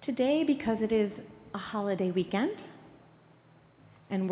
Today, because it is a holiday weekend, and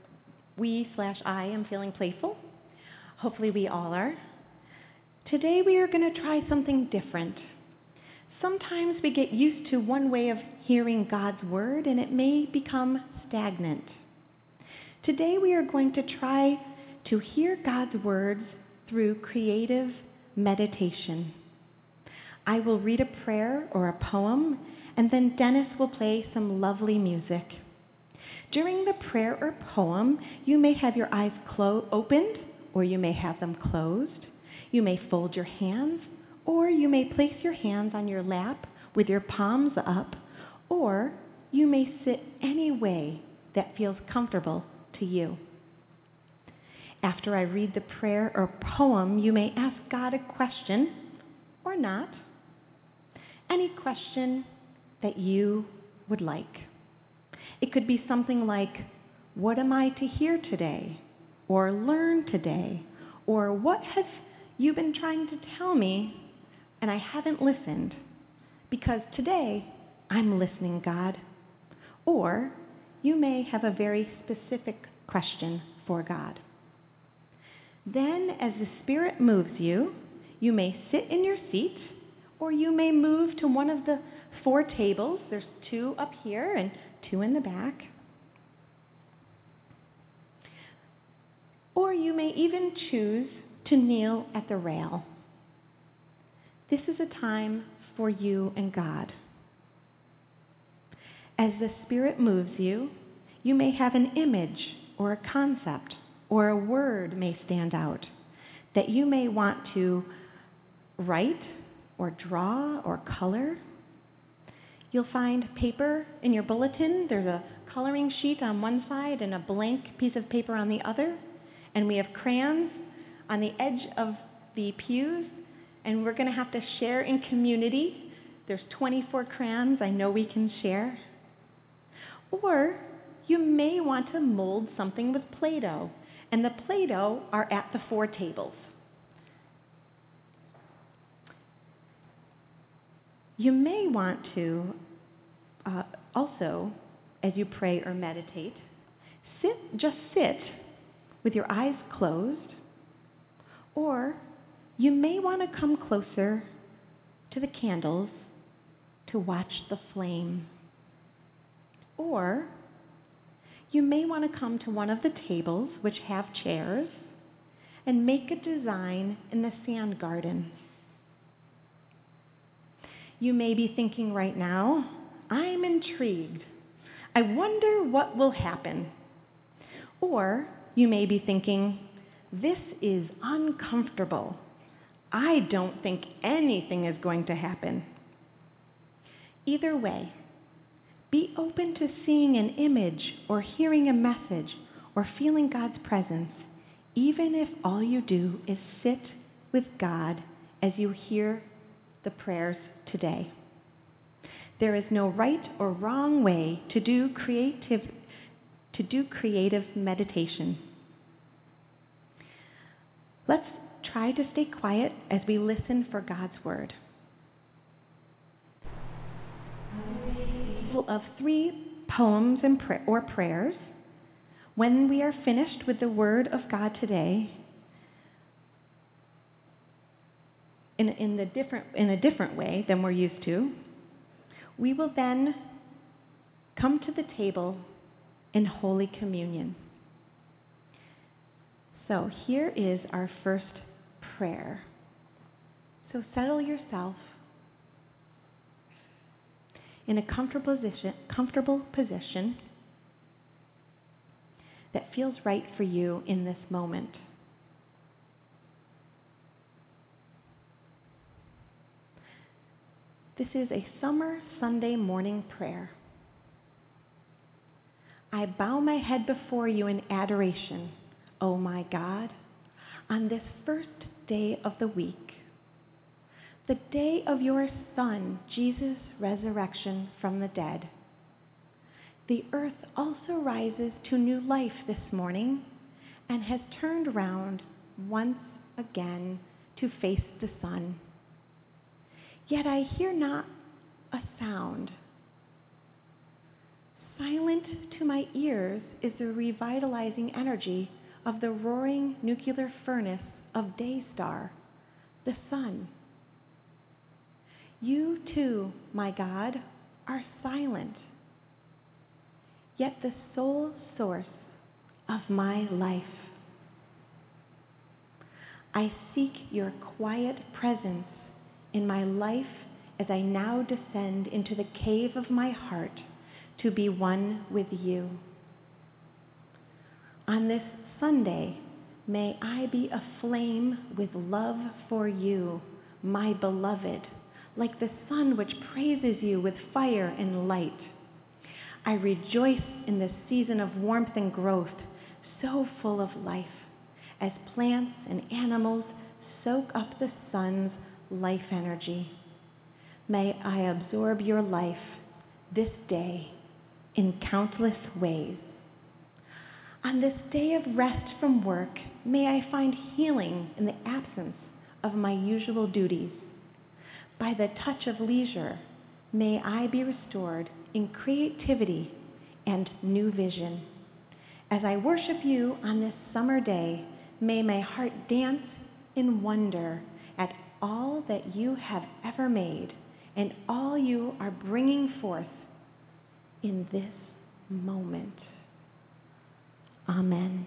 I am feeling playful. Hopefully we all are. Today we are going to try something different. Sometimes we get used to one way of hearing God's word and it may become stagnant. Today we are going to try to hear God's words through creative meditation. I will read a prayer or a poem, and then Dennis will play some lovely music. During the prayer or poem, you may have your eyes opened, or you may have them closed. You may fold your hands, or you may place your hands on your lap with your palms up, or you may sit any way that feels comfortable to you. After I read the prayer or poem, you may ask God a question, or not. Any question that you would like. It could be something like, what am I to hear today? Or learn today? Or what have you been trying to tell me and I haven't listened? Because today I'm listening, God. Or you may have a very specific question for God. Then, as the Spirit moves you, you may sit in your seat, or you may move to one of the 4 tables. There's 2 up here and 2 in the back. Or you may even choose to kneel at the rail. This is a time for you and God. As the Spirit moves you, you may have an image or a concept or a word may stand out that you may want to write or draw or color. You'll find paper in your bulletin. There's a coloring sheet on one side and a blank piece of paper on the other. And we have crayons on the edge of the pews. And we're going to have to share in community. There's 24 crayons I know we can share. Or you may want to mold something with Play-Doh. And the Play-Doh are at the 4 tables. You may want to also, as you pray or meditate, just sit with your eyes closed, or you may want to come closer to the candles to watch the flame. Or you may want to come to one of the tables which have chairs and make a design in the sand garden. You may be thinking right now, I'm intrigued. I wonder what will happen. Or you may be thinking, this is uncomfortable. I don't think anything is going to happen. Either way, be open to seeing an image or hearing a message or feeling God's presence, even if all you do is sit with God as you hear the prayers today. There is no right or wrong way to do creative meditation. Let's try to stay quiet as we listen for God's word. Of 3 poems and or prayers. When we are finished with the word of God today, in a different way than we're used to, we will then come to the table in Holy Communion. So here is our first prayer. So settle yourself in a comfortable position that feels right for you in this moment. This is a summer Sunday morning prayer. I bow my head before you in adoration, O my God, on this first day of the week, the day of your Son, Jesus' resurrection from the dead. The earth also rises to new life this morning and has turned round once again to face the sun. Yet I hear not a sound, my ears is the revitalizing energy of the roaring nuclear furnace of Daystar, the sun. You too, my God, are silent, yet the sole source of my life. I seek your quiet presence in my life as I now descend into the cave of my heart to be one with you. On this Sunday, may I be aflame with love for you, my beloved, like the sun which praises you with fire and light. I rejoice in this season of warmth and growth, so full of life, as plants and animals soak up the sun's life energy. May I absorb your life this day in countless ways. On this day of rest from work, may I find healing in the absence of my usual duties. By the touch of leisure, may I be restored in creativity and new vision. As I worship you on this summer day, may my heart dance in wonder at all that you have ever made and all you are bringing forth in this moment. Amen.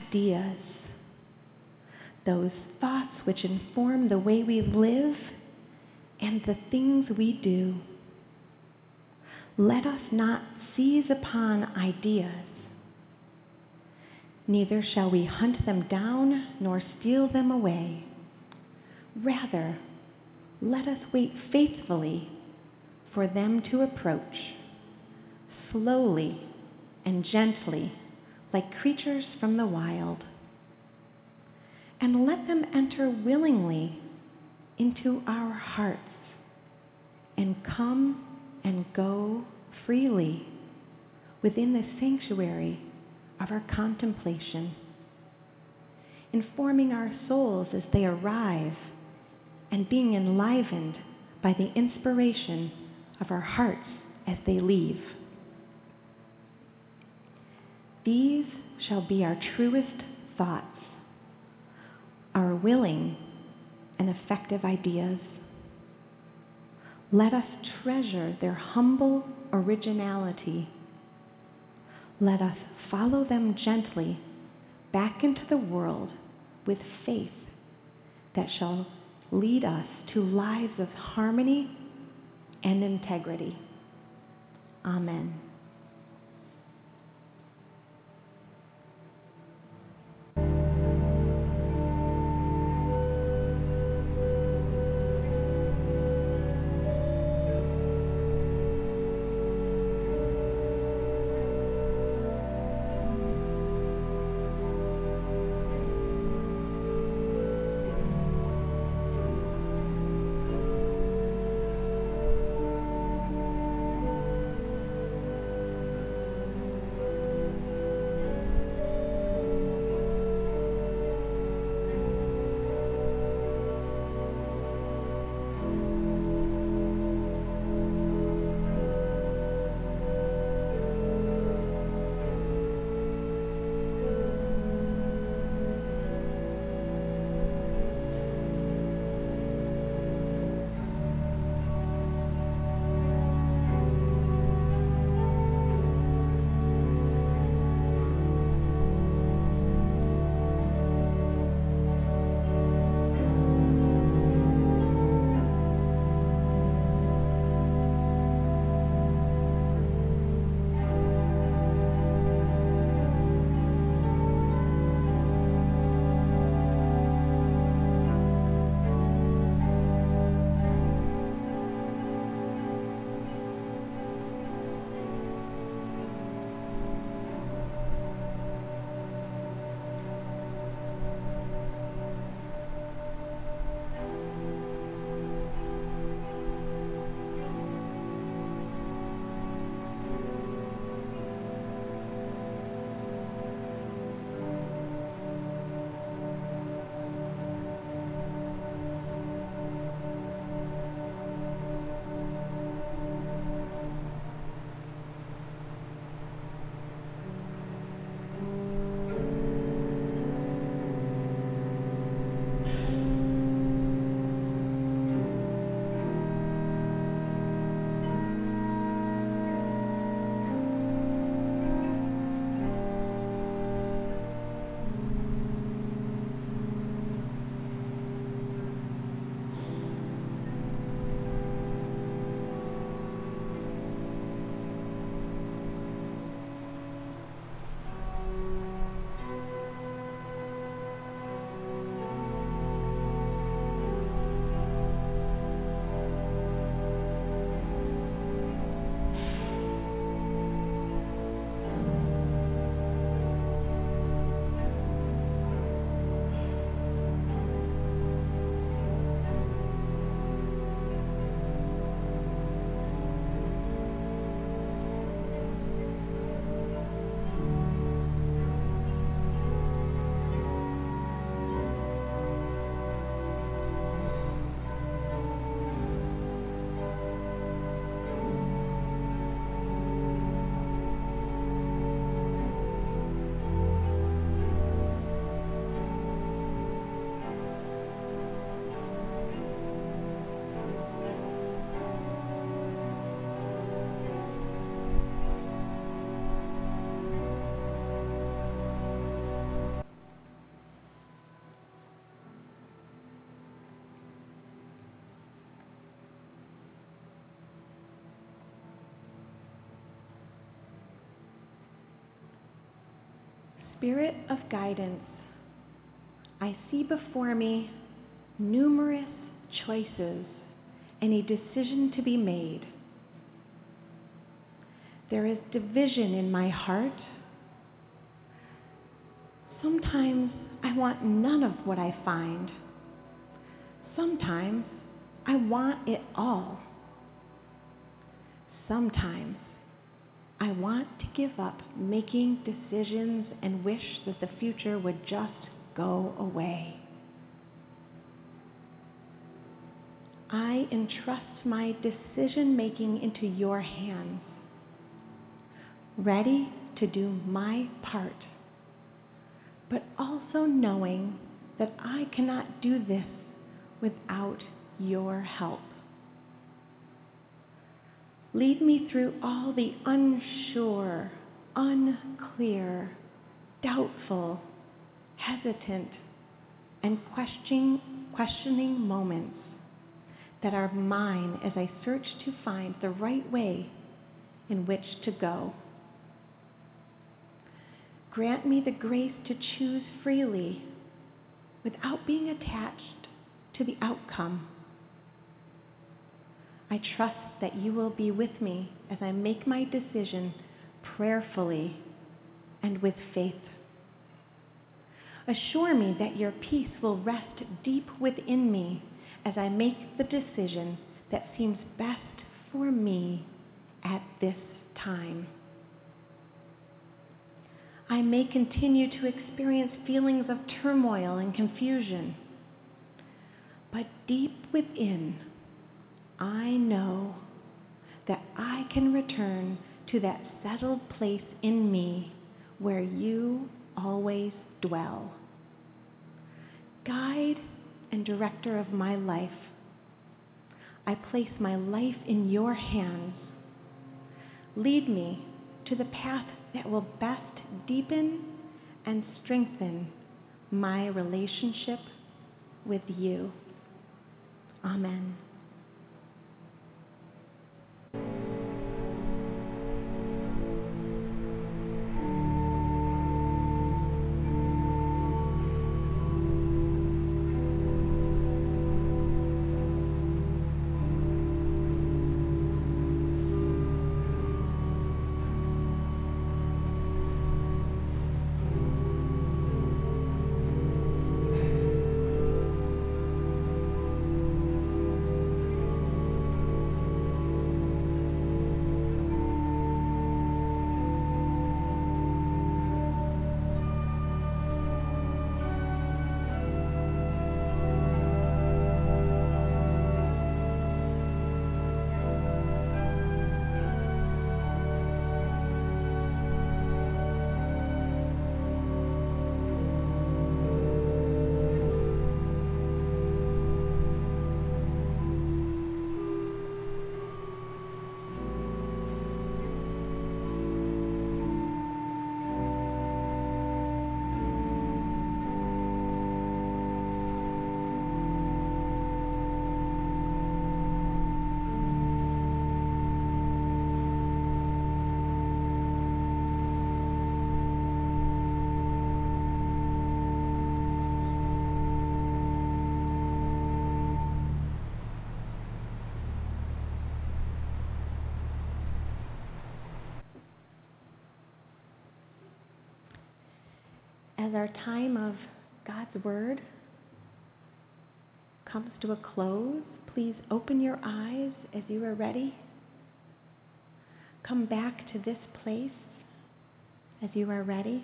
ideas, those thoughts which inform the way we live and the things we do. Let us not seize upon ideas, neither shall we hunt them down nor steal them away. Rather, let us wait faithfully for them to approach, slowly and gently, like creatures from the wild. And let them enter willingly into our hearts and come and go freely within the sanctuary of our contemplation, informing our souls as they arrive and being enlivened by the inspiration of our hearts as they leave. These shall be our truest thoughts, our willing and effective ideas. Let us treasure their humble originality. Let us follow them gently back into the world with faith that shall lead us to lives of harmony and integrity. Amen. Spirit of guidance, I see before me numerous choices and a decision to be made. There is division in my heart. Sometimes I want none of what I find. Sometimes I want it all. Sometimes I want to give up making decisions and wish that the future would just go away. I entrust my decision-making into your hands, ready to do my part, but also knowing that I cannot do this without your help. Lead me through all the unsure, unclear, doubtful, hesitant, and questioning moments that are mine as I search to find the right way in which to go. Grant me the grace to choose freely without being attached to the outcome. I trust that you will be with me as I make my decision prayerfully and with faith. Assure me that your peace will rest deep within me as I make the decision that seems best for me at this time. I may continue to experience feelings of turmoil and confusion, but deep within, I know that I can return to that settled place in me where you always dwell. Guide and director of my life, I place my life in your hands. Lead me to the path that will best deepen and strengthen my relationship with you. Amen. As our time of God's Word comes to a close, please open your eyes as you are ready. Come back to this place as you are ready.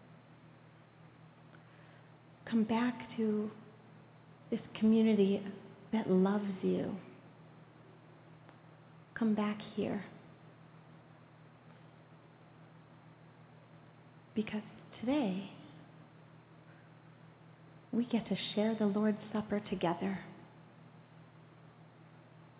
Come back to this community that loves you. Come back here. Because today, we get to share the Lord's Supper together.